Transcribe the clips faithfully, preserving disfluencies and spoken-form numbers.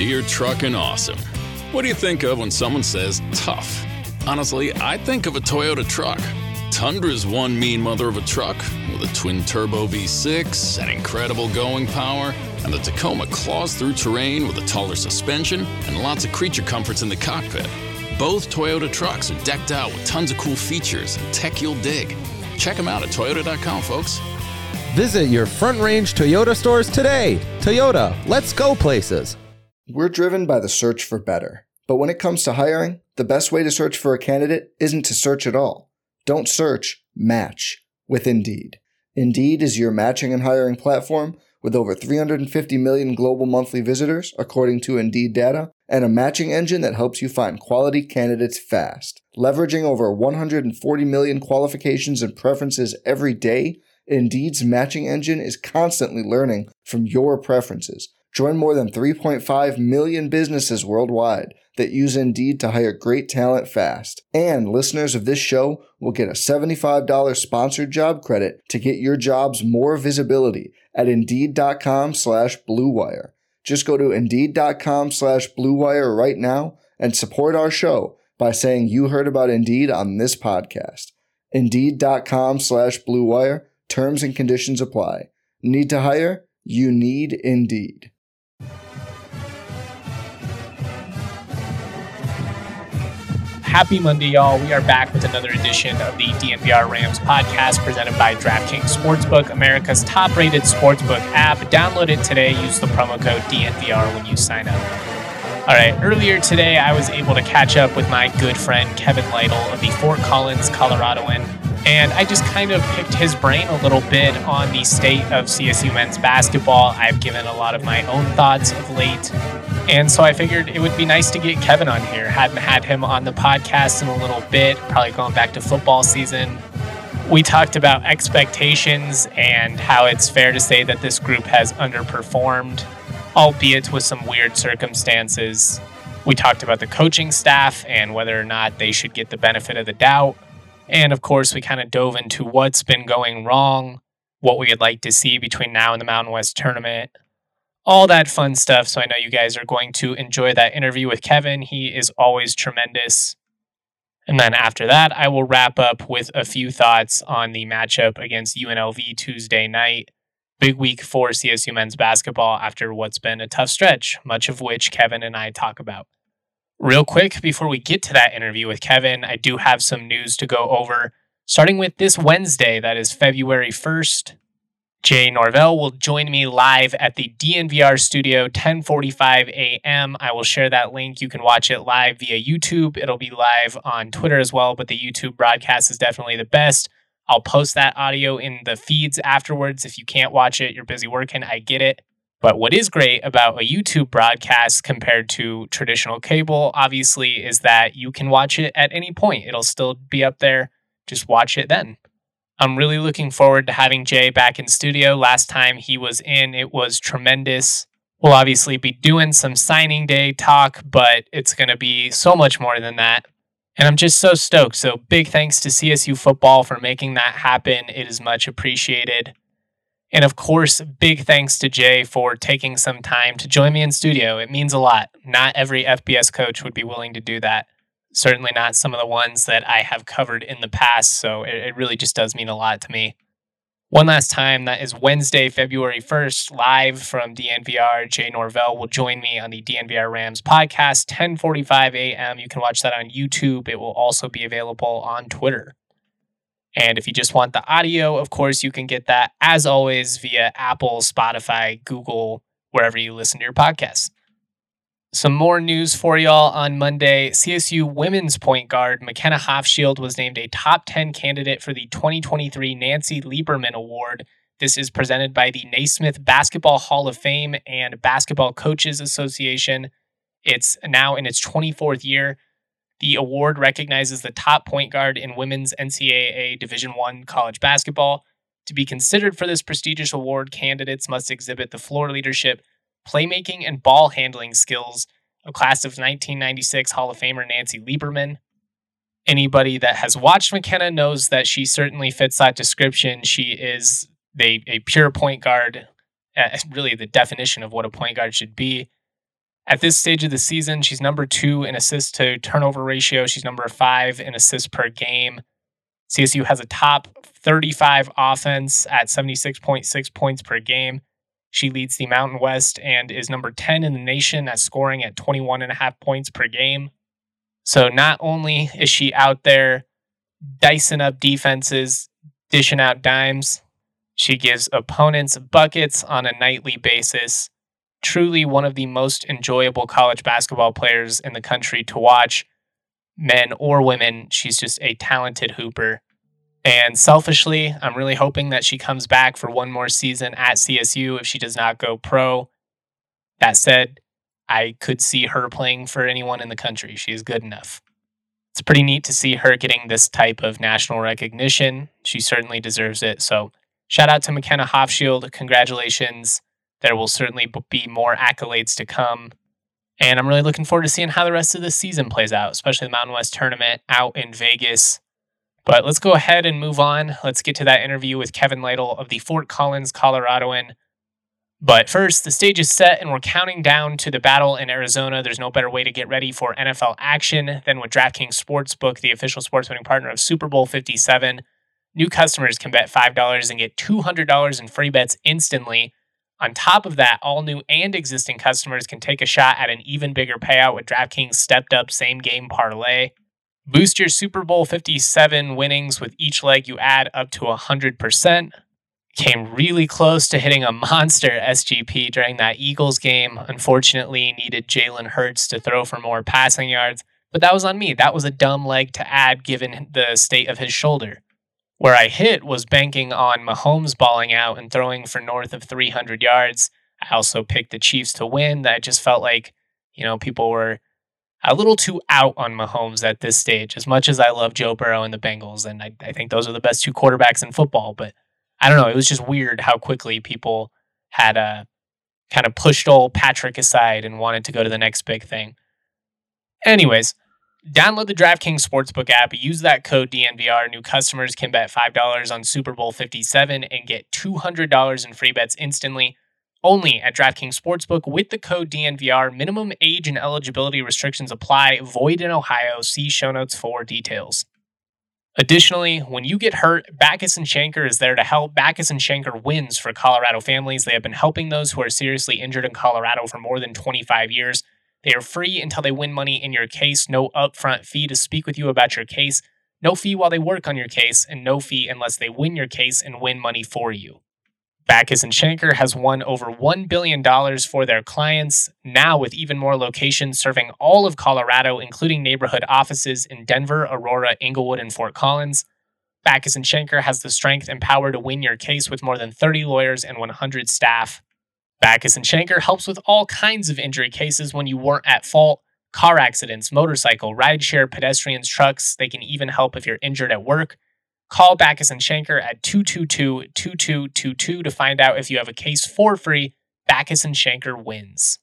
Deere Truckin' Awesome. What do you think of when someone says tough? Honestly, I think of a Toyota truck. Tundra's one mean mother of a truck with a twin-turbo V six and incredible going power, and the Tacoma claws through terrain with a taller suspension and lots of creature comforts in the cockpit. Both Toyota trucks are decked out with tons of cool features and tech you'll dig. Check them out at toyota dot com, folks. Visit your Front Range Toyota stores today. Toyota, let's go places. We're driven by the search for better. But when it comes to hiring, the best way to search for a candidate isn't to search at all. Don't search, match with Indeed. Indeed is your matching and hiring platform with over three hundred fifty million global monthly visitors, according to Indeed data, and a matching engine that helps you find quality candidates fast. Leveraging over one hundred forty million qualifications and preferences every day, Indeed's matching engine is constantly learning from your preferences. Join more than three point five million businesses worldwide that use Indeed to hire great talent fast. And listeners of this show will get a seventy-five dollars sponsored job credit to get your jobs more visibility at Indeed.com slash Blue Wire. Just go to Indeed.com slash Blue Wire right now and support our show by saying you heard about Indeed on this podcast. Indeed.com slash Blue Wire. Terms and conditions apply. Need to hire? You need Indeed. Happy Monday, y'all. We are back with another edition of the D N V R Rams podcast presented by DraftKings Sportsbook, America's top-rated sportsbook app. Download it today. Use the promo code D N V R when you sign up. All right, earlier today, I was able to catch up with my good friend Kevin Lytle of the Fort Collins, Coloradoan, and I just kind of picked his brain a little bit on the state of C S U men's basketball. I've given a lot of my own thoughts of late, and so I figured it would be nice to get Kevin on here. Hadn't had him on the podcast in a little bit, probably going back to football season. We talked about expectations and how it's fair to say that this group has underperformed, albeit with some weird circumstances. We talked about the coaching staff and whether or not they should get the benefit of the doubt. And of course, we kind of dove into what's been going wrong, what we would like to see between now and the Mountain West tournament, all that fun stuff. So I know you guys are going to enjoy that interview with Kevin. He is always tremendous. And then after that, I will wrap up with a few thoughts on the matchup against U N L V Tuesday night. Big week for C S U men's basketball after what's been a tough stretch, much of which Kevin and I talk about. Real quick, before we get to that interview with Kevin, I do have some news to go over. Starting with this Wednesday, that is February first, Jay Norvell will join me live at the D N V R studio, ten forty-five a.m. I will share that link. You can watch it live via YouTube. It'll be live on Twitter as well, but the YouTube broadcast is definitely the best. I'll post that audio in the feeds afterwards. If you can't watch it, you're busy working, I get it. But what is great about a YouTube broadcast compared to traditional cable, obviously, is that you can watch it at any point. It'll still be up there. Just watch it then. I'm really looking forward to having Jay back in studio. Last time he was in, it was tremendous. We'll obviously be doing some signing day talk, but it's going to be so much more than that. And I'm just so stoked. So big thanks to C S U football for making that happen. It is much appreciated. And of course, big thanks to Jay for taking some time to join me in studio. It means a lot. Not every F B S coach would be willing to do that. Certainly not some of the ones that I have covered in the past. So it, it really just does mean a lot to me. One last time, that is Wednesday, February first, live from D N V R. Jay Norvell will join me on the D N V R Rams podcast, ten forty-five a.m. You can watch that on YouTube. It will also be available on Twitter. And if you just want the audio, of course, you can get that, as always, via Apple, Spotify, Google, wherever you listen to your podcasts. Some more news for y'all on Monday. C S U women's point guard McKenna Hofschild was named a top ten candidate for the twenty twenty-three Nancy Lieberman Award. This is presented by the Naismith Basketball Hall of Fame and Basketball Coaches Association. It's now in its twenty-fourth year. The award recognizes the top point guard in women's N C double A Division I college basketball. To be considered for this prestigious award, candidates must exhibit the floor leadership, playmaking, and ball handling skills of class of nineteen ninety-six Hall of Famer Nancy Lieberman. Anybody that has watched McKenna knows that she certainly fits that description. She is a, a pure point guard, uh, really the definition of what a point guard should be. At this stage of the season, she's number two in assist to turnover ratio. She's number five in assists per game. C S U has a top thirty-five offense at seventy-six point six points per game. She leads the Mountain West and is number ten in the nation at scoring at twenty-one point five points per game. So not only is she out there dicing up defenses, dishing out dimes, she gives opponents buckets on a nightly basis. Truly one of the most enjoyable college basketball players in the country to watch, men or women. She's just a talented hooper. And selfishly, I'm really hoping that she comes back for one more season at C S U if she does not go pro. That said, I could see her playing for anyone in the country. She is good enough. It's pretty neat to see her getting this type of national recognition. She certainly deserves it. So shout out to McKenna Hofschild. Congratulations. There will certainly be more accolades to come. And I'm really looking forward to seeing how the rest of the season plays out, especially the Mountain West Tournament out in Vegas. But let's go ahead and move on. Let's get to that interview with Kevin Lytle of the Fort Collins Coloradoan. But first, the stage is set and we're counting down to the battle in Arizona. There's no better way to get ready for N F L action than with DraftKings Sportsbook, the official sports betting partner of Super Bowl fifty-seven. New customers can bet five dollars and get two hundred dollars in free bets instantly. On top of that, all new and existing customers can take a shot at an even bigger payout with DraftKings stepped up same game parlay. Boost your Super Bowl fifty-seven winnings with each leg you add up to one hundred percent. Came really close to hitting a monster S G P during that Eagles game. Unfortunately, needed Jalen Hurts to throw for more passing yards, but that was on me. That was a dumb leg to add given the state of his shoulder. Where I hit was banking on Mahomes balling out and throwing for north of three hundred yards. I also picked the Chiefs to win. That just felt like, you know, people were a little too out on Mahomes at this stage. As much as I love Joe Burrow and the Bengals, and I, I think those are the best two quarterbacks in football, but I don't know. It was just weird how quickly people had uh, kind of pushed old Patrick aside and wanted to go to the next big thing. Anyways, download the DraftKings Sportsbook app. Use that code D N V R. New customers can bet five dollars on Super Bowl fifty-seven and get two hundred dollars in free bets instantly. Only at DraftKings Sportsbook with the code D N V R. Minimum age and eligibility restrictions apply. Void in Ohio. See show notes for details. Additionally, when you get hurt, Backus and Shanker is there to help. Backus and Shanker wins for Colorado families. They have been helping those who are seriously injured in Colorado for more than twenty-five years. They are free until they win money in your case. No upfront fee to speak with you about your case. No fee while they work on your case, and no fee unless they win your case and win money for you. Backus and Shanker has won over one billion dollars for their clients, now with even more locations serving all of Colorado, including neighborhood offices in Denver, Aurora, Inglewood, and Fort Collins. Backus and Shanker has the strength and power to win your case with more than thirty lawyers and one hundred staff. Backus and Shanker helps with all kinds of injury cases when you weren't at fault. Car accidents, motorcycle, rideshare, pedestrians, trucks. They can even help if you're injured at work. Call Backus and Shanker at two two two, two two two two to find out if you have a case for free. Backus and Shanker wins.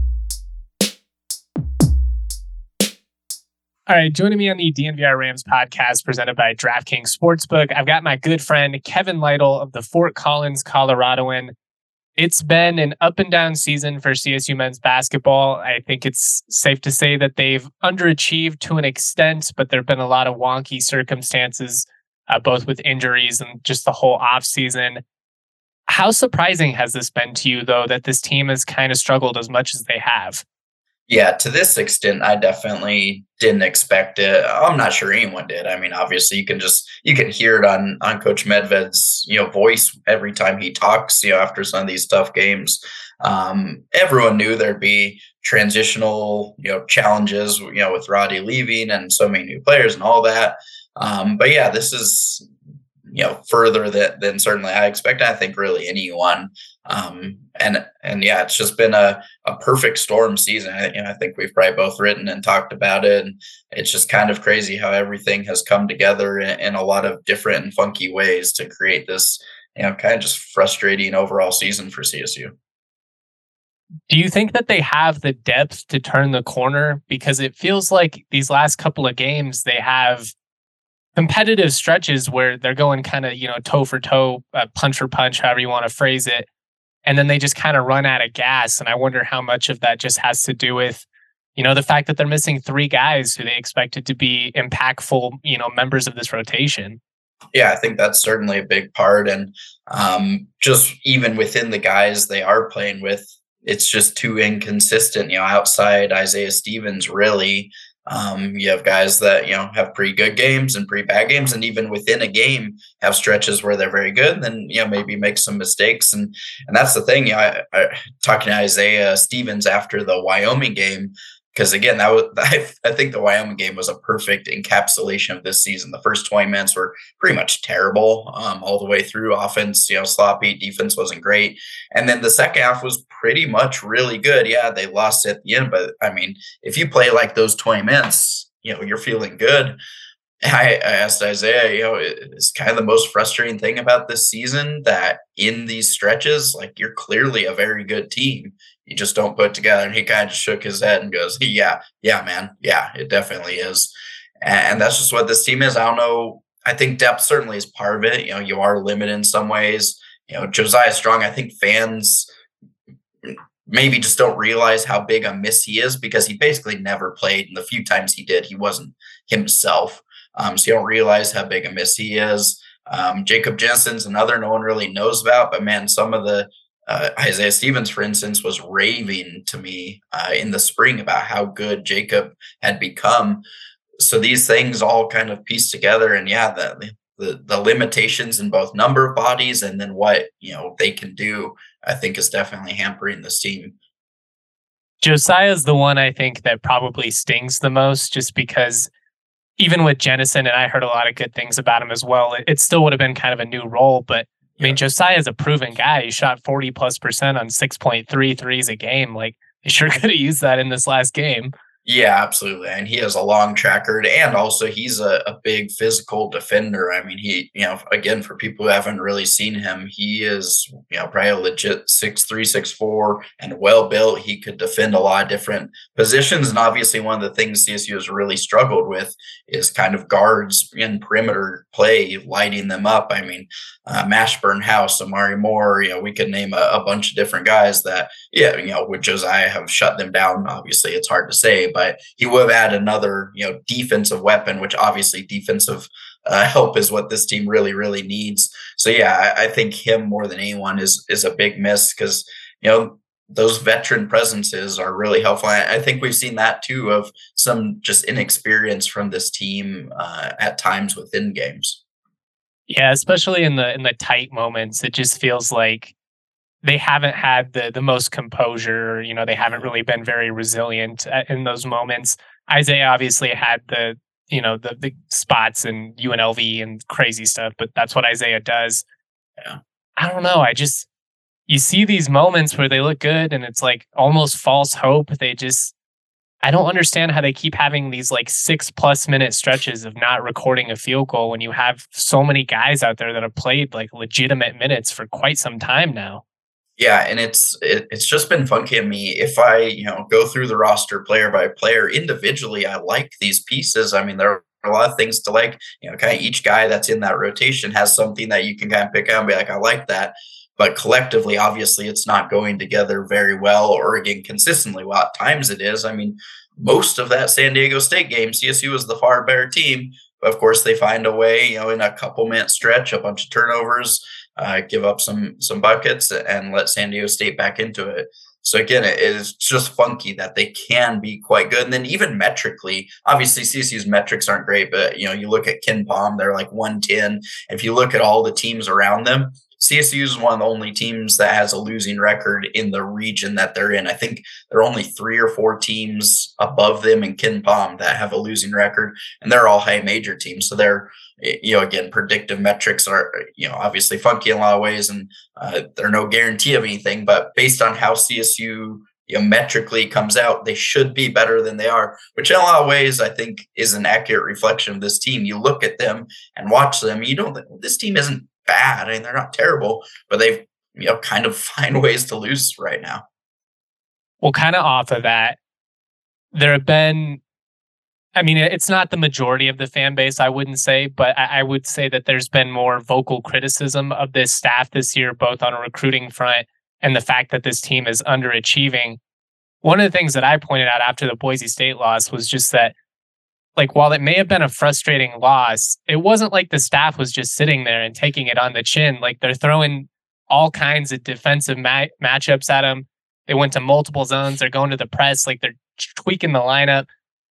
All right, joining me on the D N V R Rams podcast presented by DraftKings Sportsbook, I've got my good friend Kevin Lytle of the Fort Collins Coloradoan. It's been an up and down season for C S U men's basketball. I think it's safe to say that they've underachieved to an extent, but there have been a lot of wonky circumstances, uh, both with injuries and just the whole offseason. How surprising has this been to you, though, that this team has kind of struggled as much as they have? Yeah, to this extent, I definitely didn't expect it. I'm not sure anyone did. I mean, obviously, you can just you can hear it on on Coach Medved's you know voice every time he talks. You know, after some of these tough games, um, everyone knew there'd be transitional you know challenges. You know, with Roddy leaving and so many new players and all that. Um, but yeah, this is you know further than than certainly I expected. I think really anyone. Um, and, and yeah, it's just been a, a perfect storm season. I, you know, I think we've probably both written and talked about it. And it's just kind of crazy how everything has come together in, in a lot of different and funky ways to create this, you know, kind of just frustrating overall season for C S U. Do you think that they have the depth to turn the corner? Because it feels like these last couple of games, they have competitive stretches where they're going kind of, you know, toe for toe, uh, punch for punch, however you want to phrase it. and then they just kind of run out of gas. And I wonder how much of that just has to do with, you know, the fact that they're missing three guys who they expected to be impactful, you know, members of this rotation. Yeah, I think that's certainly a big part. And um, just even within the guys they are playing with, it's just too inconsistent. You know, outside Isaiah Stevens, really, um, you have guys that, you know, have pretty good games and pretty bad games. And even within a game, have stretches where they're very good, then, you know, maybe make some mistakes. And and that's the thing. You know, I, I, talking to Isaiah Stevens after the Wyoming game, because again, that was I, I think the Wyoming game was a perfect encapsulation of this season. The first twenty minutes were pretty much terrible um, all the way through. Offense, you know, sloppy. Defense wasn't great, and then the second half was pretty much really good. Yeah, they lost at the end, but I mean, if you play like those twenty minutes, you know, you're feeling good. I, I asked Isaiah, you know, it's kind of the most frustrating thing about this season that in these stretches, like you're clearly a very good team. You just don't put it together. And he kind of just shook his head and goes, yeah, yeah, man. Yeah, it definitely is. And that's just what this team is. I don't know. I think depth certainly is part of it. You know, you are limited in some ways. You know, Josiah Strong, I think fans maybe just don't realize how big a miss he is because he basically never played. And the few times he did, he wasn't himself. Um, so you don't realize how big a miss he is. Um, Jacob Jensen's another no one really knows about, but man, some of the uh, Isaiah Stevens, for instance, was raving to me uh, in the spring about how good Jacob had become. So these things all kind of piece together, and yeah, the, the the limitations in both number of bodies and then what you know they can do, I think, is definitely hampering this team. Josiah's the one I think that probably stings the most, just because even with Jennison, and I heard a lot of good things about him as well, it, it still would have been kind of a new role. But I mean, Josiah is a proven guy. He shot forty plus percent on six point three threes a game. Like, they sure could have used that in this last game. Yeah, absolutely. And he has a long track record, and also he's a, a big physical defender. I mean, he, you know, again, for people who haven't really seen him, he is, you know, probably a legit six three, six four and well built. He could defend a lot of different positions. And obviously one of the things C S U has really struggled with is kind of guards in perimeter play, lighting them up. I mean, uh, Mashburn House, Amari Moore, you know, we could name a, a bunch of different guys that, yeah, you know, would Josiah have shut them down? Obviously it's hard to say, but he would have had another, you know, defensive weapon, which obviously defensive uh, help is what this team really, really needs. So yeah, I, I think him more than anyone is is a big miss because, you know, those veteran presences are really helpful. I, I think we've seen that too of some just inexperience from this team uh, at times within games. Yeah, especially in the in the tight moments, it just feels like they haven't had the the most composure. You know, they haven't really been very resilient in those moments. Isaiah obviously had the, you know, the, the spots and U N L V and crazy stuff, but that's what Isaiah does. Yeah. I don't know. I just, you see these moments where they look good and it's like almost false hope. They just, I don't understand how they keep having these like six plus minute stretches of not recording a field goal when you have so many guys out there that have played like legitimate minutes for quite some time now. Yeah, and it's it, it's just been funky to me. If I, you know, go through the roster player by player individually, I like these pieces. I mean, there are a lot of things to like. You know, kind of each guy that's in that rotation has something that you can kind of pick out and be like, I like that. But collectively, obviously, it's not going together very well, or again, consistently well. At times it is. I mean, most of that San Diego State game, C S U was the far better team. But of course, they find a way, you know, in a couple minute stretch, a bunch of turnovers, uh, give up some some buckets, and let San Diego State back into it. So again, it is just funky that they can be quite good. And then even metrically, obviously C S U's metrics aren't great, but you know, you look at KenPom, they're like one ten. If you look at all the teams around them, C S U is one of the only teams that has a losing record in the region that they're in. I think there are only three or four teams above them in KenPom that have a losing record, and they're all high major teams. So they're, you know, again, predictive metrics are, you know, obviously funky in a lot of ways, and uh, they're no guarantee of anything. But based on how C S U, you know, metrically comes out, they should be better than they are, which in a lot of ways I think is an accurate reflection of this team. You look at them and watch them, you know, this team isn't bad. I mean, they're not terrible, but they've, you know, kind of find ways to lose right now. Well, kind of off of that, there have been, I mean, it's not the majority of the fan base, I wouldn't say, but I, I would say that there's been more vocal criticism of this staff this year, both on a recruiting front and the fact that this team is underachieving. One of the things that I pointed out after the Boise State loss was just that, like, while it may have been a frustrating loss, it wasn't like the staff was just sitting there and taking it on the chin. Like, they're throwing all kinds of defensive ma- matchups at them. They went to multiple zones. They're going to the press. Like, they're tweaking the lineup.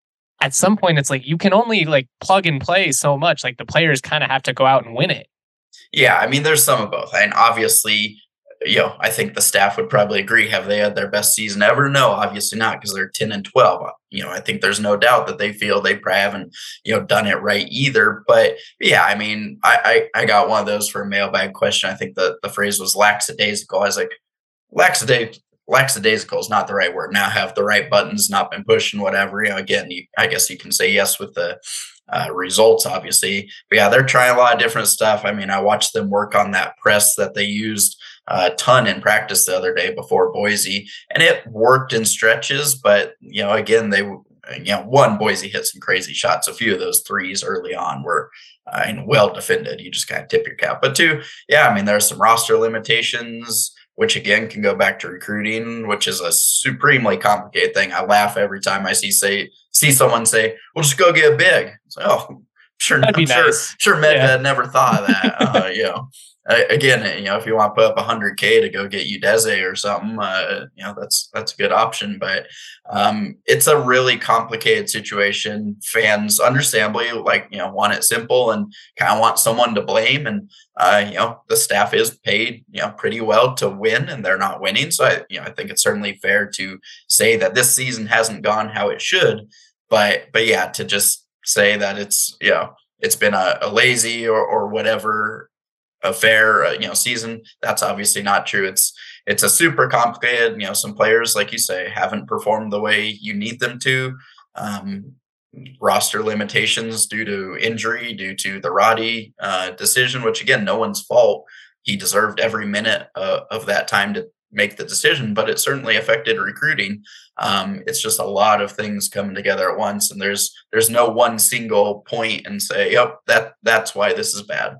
At some point, it's like you can only like plug and play so much. Like, the players kind of have to go out and win it. Yeah, I mean, there's some of both. And obviously, you know, I think the staff would probably agree. Have they had their best season ever? No, obviously not, because they're ten and twelve. You know, I think there's no doubt that they feel they probably haven't, you know, done it right either. But yeah, I mean, I I, I got one of those for a mailbag question. I think the, the phrase was lackadaisical. I was like, lackadaisical. Lackadaisical is not the right word. Now have the right buttons not been pushed and whatever. You know, again, you, I guess you can say yes with the uh, results, obviously. But yeah, they're trying a lot of different stuff. I mean, I watched them work on that press that they used a ton in practice the other day before Boise, and it worked in stretches. But, you know, again, they, you know, one, Boise hit some crazy shots. A few of those threes early on were uh, and well defended. You just kind of tip your cap. But two, yeah, I mean, there's some roster limitations, which again can go back to recruiting, which is a supremely complicated thing. I laugh every time I see say see someone say, "Well, just go get big." It's like, oh, sure, That'd I'm be sure, nice. sure, Medved Yeah. never thought of that. uh, you know, uh, again, you know, if you want to put up one hundred K to go get Udeze or something, uh, you know, that's that's a good option. But um, it's a really complicated situation. Fans, understandably, like, you know, want it simple and kind of want someone to blame. And uh, you know, the staff is paid, you know, pretty well to win, and they're not winning. So I, you know, I think it's certainly fair to say that this season hasn't gone how it should. But but yeah, to just say that it's, you know, it's been a, a lazy or or whatever affair, uh, you know, season, that's obviously not true. It's it's a super complicated. You know, some players, like you say, haven't performed the way you need them to. Um, roster limitations due to injury, due to the Roddy uh, decision, which again, no one's fault. He deserved every minute uh, of that time to make the decision, but it certainly affected recruiting. Um, it's just a lot of things coming together at once, and there's there's no one single point and say, "Yep, that that's why this is bad."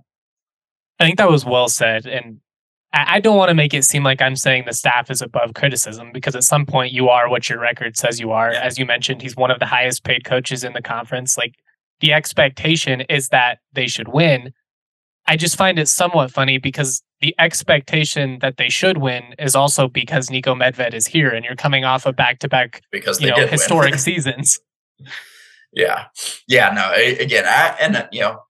I think that was well said. And I, I don't want to make it seem like I'm saying the staff is above criticism, because at some point you are what your record says you are. As you mentioned, he's one of the highest paid coaches in the conference. Like, the expectation is that they should win. I just find it somewhat funny because the expectation that they should win is also because Niko Medved is here, and you're coming off of back-to-back, because you they know, did historic win. seasons. Yeah, yeah, no, I, again, I, and you know,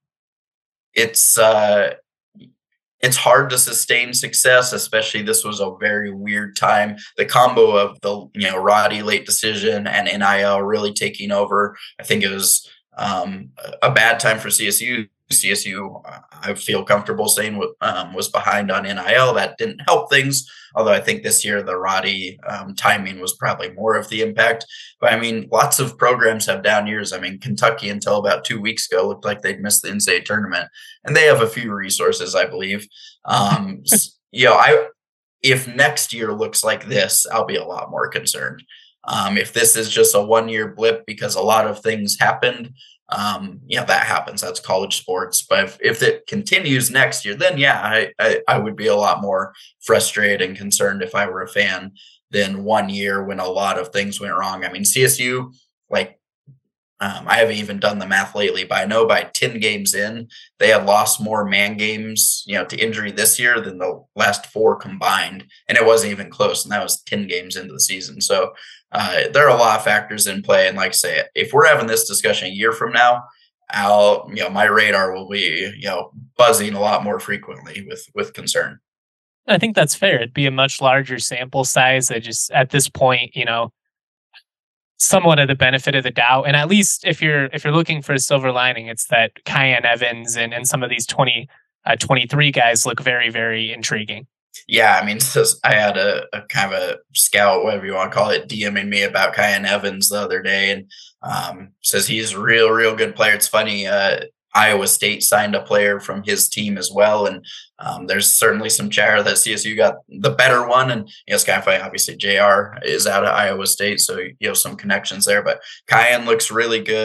it's uh, it's hard to sustain success, especially this was a very weird time. The combo of the, you know, Roddy late decision and N I L really taking over, I think it was um, a bad time for C S U. C S U, I feel comfortable saying, um, was behind on N I L. That didn't help things, although I think this year the Roddy um, timing was probably more of the impact. But I mean, lots of programs have down years. I mean, Kentucky until about two weeks ago looked like they'd missed the N C double A tournament, and they have a few resources, I believe. Um, you know, I if next year looks like this, I'll be a lot more concerned. Um, if this is just a one-year blip because a lot of things happened, um, you know, that happens. That's college sports. But if, if it continues next year, then yeah, I, I, I would be a lot more frustrated and concerned if I were a fan than one year when a lot of things went wrong. I mean, C S U, like, um, I haven't even done the math lately, but I know by ten games in, they had lost more man games, you know, to injury this year than the last four combined. And it wasn't even close. And that was ten games into the season. So uh, there are a lot of factors in play. And like I say, if we're having this discussion a year from now, I'll, you know, my radar will be, you know, buzzing a lot more frequently with, with concern. I think that's fair. It'd be a much larger sample size. I just, at this point, you know, somewhat of the benefit of the doubt. And at least if you're if you're looking for a silver lining, it's that Kyan Evans and, and some of these twenty, uh, twenty-three guys look very, very intriguing. Yeah, I mean, I had a, a kind of a scout, whatever you want to call it, DMing me about Kyan Evans the other day, and um, says he's a real, real good player. It's funny, uh, Iowa State signed a player from his team as well, and um, there's certainly some chatter that C S U got the better one. And you know, it's kind of funny. Obviously, J R is out of Iowa State, so you have some connections there. But Kyan looks really good.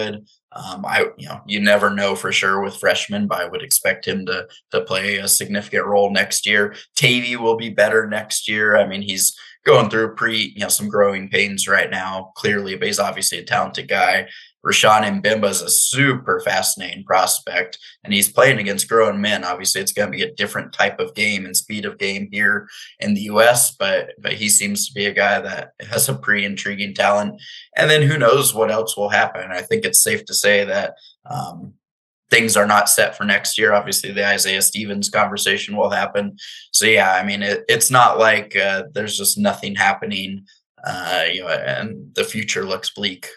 Um, I, you know, you never know for sure with freshmen, but I would expect him to to play a significant role next year. Tavy will be better next year. I mean, he's going through pre, you know, some growing pains right now, clearly, but he's obviously a talented guy. Rashawn Mbimba is a super fascinating prospect, and he's playing against grown men. Obviously, it's going to be a different type of game and speed of game here in the U S, but but he seems to be a guy that has a pretty intriguing talent. And then who knows what else will happen. I think it's safe to say that um, things are not set for next year. Obviously, the Isaiah Stevens conversation will happen. So, yeah, I mean, it, it's not like uh, there's just nothing happening, uh, you know, and the future looks bleak.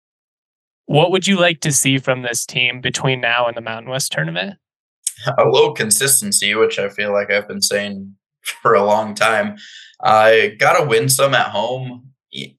What would you like to see from this team between now and the Mountain West tournament? A little consistency, which I feel like I've been saying for a long time. I got to win some at home.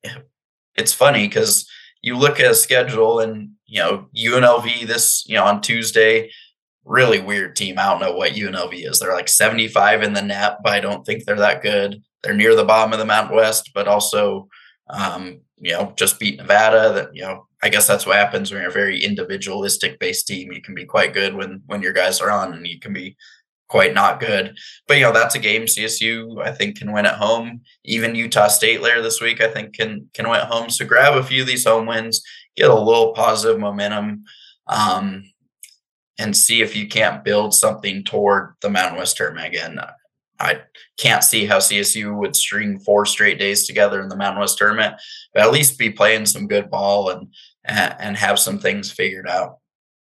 It's funny because you look at a schedule and, you know, U N L V this, you know, on Tuesday, really weird team. I don't know what U N L V is. They're like seventy-five in the net, but I don't think they're that good. They're near the bottom of the Mountain West, but also, um, you know, just beat Nevada. That, you know, I guess that's what happens when you're a very individualistic based team. You can be quite good when, when your guys are on, and you can be quite not good. But, you know, that's a game C S U, I think, can win at home. Even Utah State later this week, I think, can can win at home. So grab a few of these home wins, get a little positive momentum, um, and see if you can't build something toward the Mountain West tournament again. I can't see how C S U would string four straight days together in the Mountain West tournament, but at least be playing some good ball and and have some things figured out.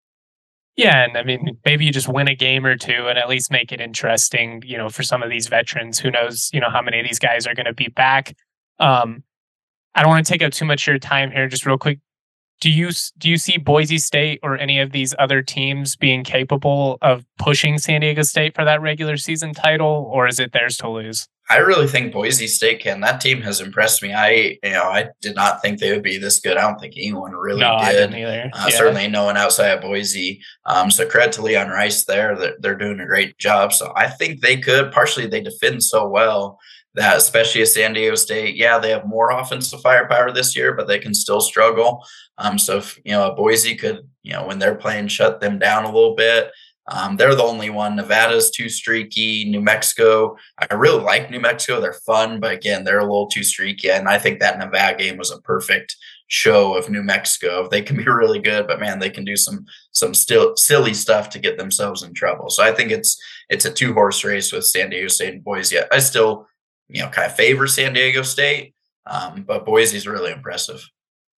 Yeah, and I mean, maybe you just win a game or two and at least make it interesting, you know, for some of these veterans. Who knows, you know, how many of these guys are going to be back. Um, I don't want to take up too much of your time here. Just real quick, do you do you see Boise State or any of these other teams being capable of pushing San Diego State for that regular season title, or is it theirs to lose? I really think Boise State can. That team has impressed me. I, you know, I did not think they would be this good. I don't think anyone really no, did. I didn't either. Uh, yeah. Certainly no one outside of Boise. Um, so credit to Leon Rice there. They're, they're doing a great job. So I think they could. Partially, they defend so well that, especially at San Diego State, yeah, they have more offensive firepower this year, but they can still struggle. Um, so if, you know, Boise could, you know, when they're playing, shut them down a little bit. Um, they're the only one. Nevada's too streaky. New Mexico, I really like New Mexico. They're fun, but again, they're a little too streaky. And I think that Nevada game was a perfect show of New Mexico. They can be really good, but man, they can do some some still silly stuff to get themselves in trouble. So I think it's it's a two horse race with San Diego State and Boise. I still, you know, kind of favor San Diego State, um, but Boise's really impressive.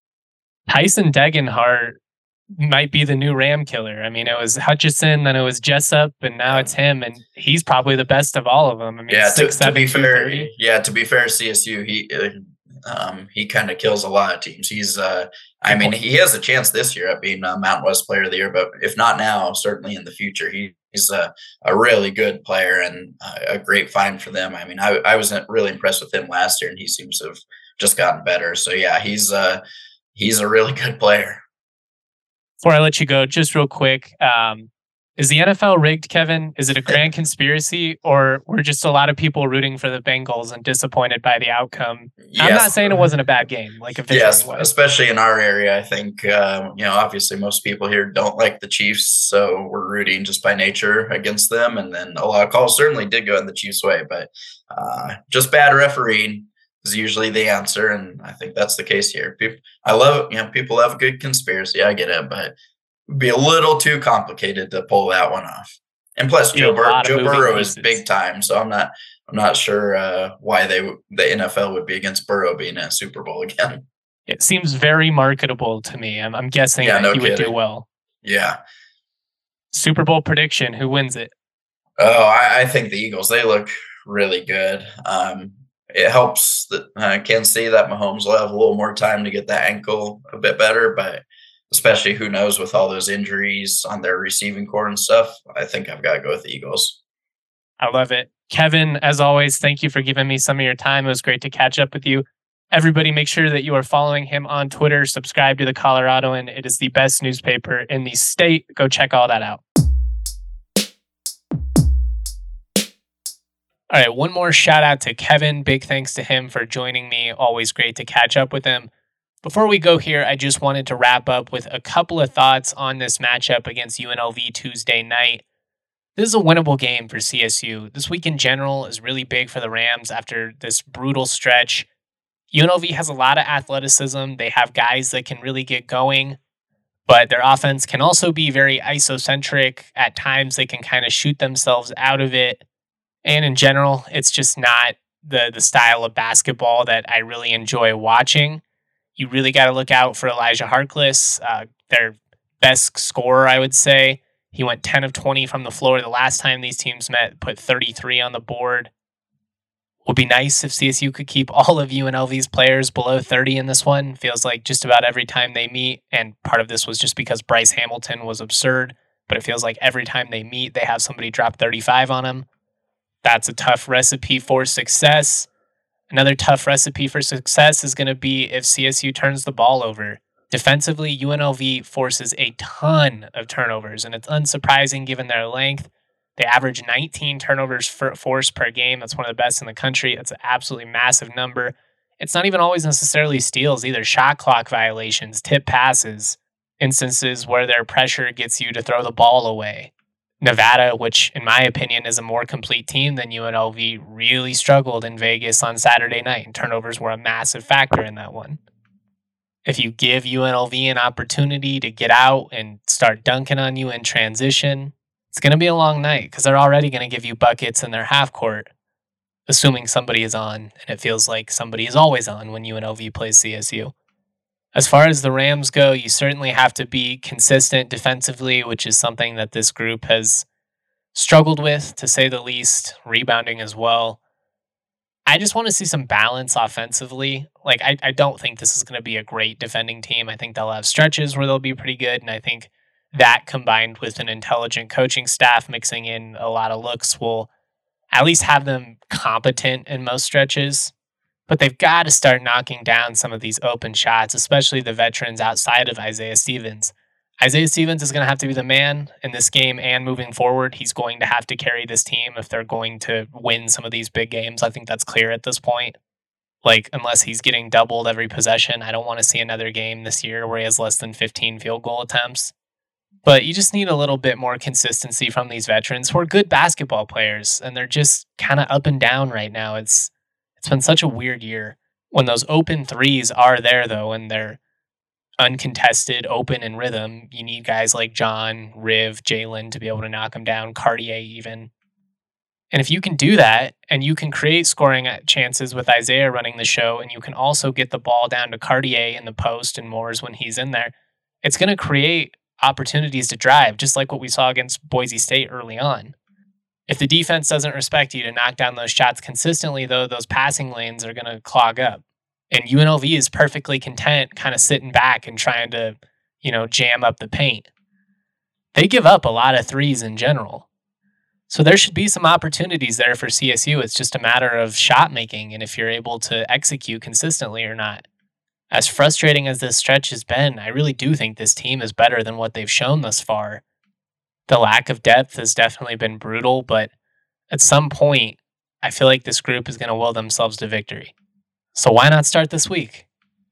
Tyson Degenhart might be the new Ram killer. I mean, it was Hutchison, then it was Jessup, and now it's him, and he's probably the best of all of them. I mean, yeah, six, to, to seven, be fair, thirty. yeah, to be fair, C S U, he um, he kind of kills a lot of teams. He's, uh, I mean, he has a chance this year at being a Mountain West Player of the Year, but if not now, certainly in the future, he, he's a, a really good player and a great find for them. I mean, I, I was really impressed with him last year, and he seems to have just gotten better. So yeah, he's uh, he's a really good player. Before I let you go, just real quick, um, is the N F L rigged, Kevin? Is it a grand conspiracy, or were just a lot of people rooting for the Bengals and disappointed by the outcome? Yes. I'm not saying it wasn't a bad game. Like, if yes, especially in our area, I think, uh, you know, obviously most people here don't like the Chiefs, so we're rooting just by nature against them. And then a lot of calls certainly did go in the Chiefs' way, but uh, just bad refereeing is usually the answer, and I think that's the case here. People, I love it. You know, people love a good conspiracy. I get it, but it'd be a little too complicated to pull that one off. And plus, Joe, Bur- Joe Burrow pieces. is big time, so I'm not. I'm not sure uh, why they the N F L would be against Burrow being in a Super Bowl again. It seems very marketable to me. I'm, I'm guessing yeah, that no he kidding. would do well. Yeah. Super Bowl prediction: who wins it? Oh, I, I think the Eagles. They look really good. Um, It helps that I uh, can see that Mahomes will have a little more time to get that ankle a bit better, but especially who knows with all those injuries on their receiving core and stuff, I think I've got to go with the Eagles. I love it. Kevin, as always, thank you for giving me some of your time. It was great to catch up with you. Everybody, make sure that you are following him on Twitter. Subscribe to The Coloradoan. It is the best newspaper in the state. Go check all that out. All right, one more shout out to Kevin. Big thanks to him for joining me. Always great to catch up with him. Before we go here, I just wanted to wrap up with a couple of thoughts on this matchup against U N L V Tuesday night. This is a winnable game for C S U. This week in general is really big for the Rams after this brutal stretch. U N L V has a lot of athleticism. They have guys that can really get going, but their offense can also be very isocentric. At times, they can kind of shoot themselves out of it. And in general, it's just not the, the style of basketball that I really enjoy watching. You really got to look out for Elijah Harkless, uh, their best scorer, I would say. He went ten of twenty from the floor the last time these teams met, put thirty-three on the board. Would be nice if C S U could keep all of U N L V's players below thirty in this one. Feels like just about every time they meet, and part of this was just because Bryce Hamilton was absurd, but it feels like every time they meet, they have somebody drop thirty-five on them. That's a tough recipe for success. Another tough recipe for success is going to be if C S U turns the ball over. Defensively, U N L V forces a ton of turnovers, and it's unsurprising given their length. They average nineteen turnovers for forced per game. That's one of the best in the country. It's an absolutely massive number. It's not even always necessarily steals either. Shot clock violations, tip passes, instances where their pressure gets you to throw the ball away. Nevada, which in my opinion is a more complete team than U N L V, really struggled in Vegas on Saturday night, and turnovers were a massive factor in that one. If you give U N L V an opportunity to get out and start dunking on you in transition, it's going to be a long night because they're already going to give you buckets in their half court, assuming somebody is on, and it feels like somebody is always on when U N L V plays C S U. As far as the Rams go, you certainly have to be consistent defensively, which is something that this group has struggled with, to say the least, rebounding as well. I just want to see some balance offensively. Like, I, I don't think this is going to be a great defending team. I think they'll have stretches where they'll be pretty good, and I think that combined with an intelligent coaching staff mixing in a lot of looks will at least have them competent in most stretches. But they've got to start knocking down some of these open shots, especially the veterans outside of Isaiah Stevens. Isaiah Stevens is going to have to be the man in this game and moving forward. He's going to have to carry this team if they're going to win some of these big games. I think that's clear at this point. Like, unless he's getting doubled every possession, I don't want to see another game this year where he has less than fifteen field goal attempts. But you just need a little bit more consistency from these veterans who are good basketball players, and they're just kind of up and down right now. It's It's been such a weird year. When those open threes are there, though, and they're uncontested, open, and rhythm, you need guys like John, Riv, Jalen to be able to knock them down, Cartier even. And if you can do that, and you can create scoring chances with Isaiah running the show, and you can also get the ball down to Cartier in the post and Moores when he's in there, it's going to create opportunities to drive, just like what we saw against Boise State early on. If the defense doesn't respect you to knock down those shots consistently, though, those passing lanes are going to clog up. And U N L V is perfectly content kind of sitting back and trying to, you know, jam up the paint. They give up a lot of threes in general. So there should be some opportunities there for C S U. It's just a matter of shot making and if you're able to execute consistently or not. As frustrating as this stretch has been, I really do think this team is better than what they've shown thus far. The lack of depth has definitely been brutal, but at some point, I feel like this group is going to will themselves to victory. So why not start this week?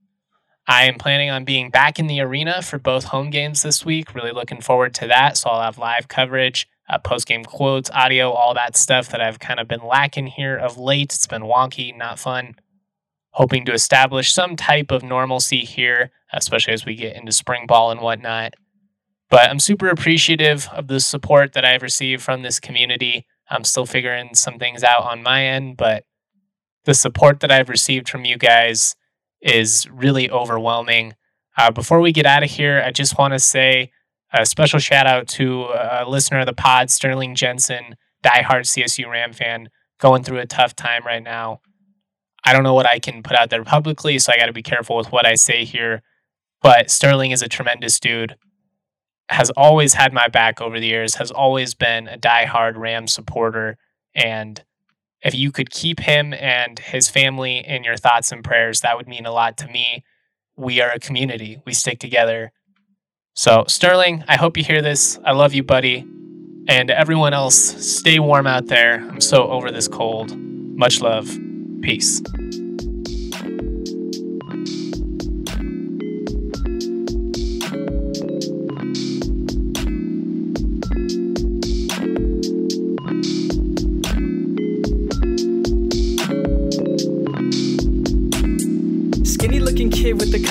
I am planning on being back in the arena for both home games this week. Really looking forward to that. So I'll have live coverage, uh, post-game quotes, audio, all that stuff that I've kind of been lacking here of late. It's been wonky, not fun. Hoping to establish some type of normalcy here, especially as we get into spring ball and whatnot. But I'm super appreciative of the support that I've received from this community. I'm still figuring some things out on my end, but the support that I've received from you guys is really overwhelming. Uh, before we get out of here, I just want to say a special shout out to a listener of the pod, Sterling Jensen, diehard C S U Ram fan, going through a tough time right now. I don't know what I can put out there publicly, so I got to be careful with what I say here. But Sterling is a tremendous dude. Has always had my back over the years, has always been a diehard Rams supporter. And if you could keep him and his family in your thoughts and prayers, that would mean a lot to me. We are a community. We stick together. So, Sterling, I hope you hear this. I love you, buddy. And everyone else, stay warm out there. I'm so over this cold. Much love. Peace.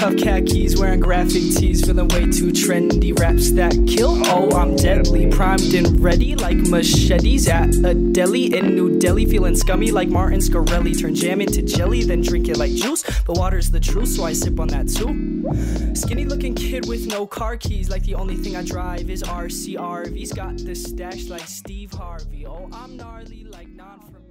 cuff khakis, wearing graphic tees, feeling way too trendy. Raps that kill, oh, I'm deadly. Primed and ready like machetes at a deli in New Delhi. Feeling scummy like Martin Scarelli. Turn jam into jelly, then drink it like juice. But water's the truth, so I sip on that too. Skinny looking kid with no car keys, like the only thing I drive is R C R V's. Got the stash like Steve Harvey. Oh, I'm gnarly like non from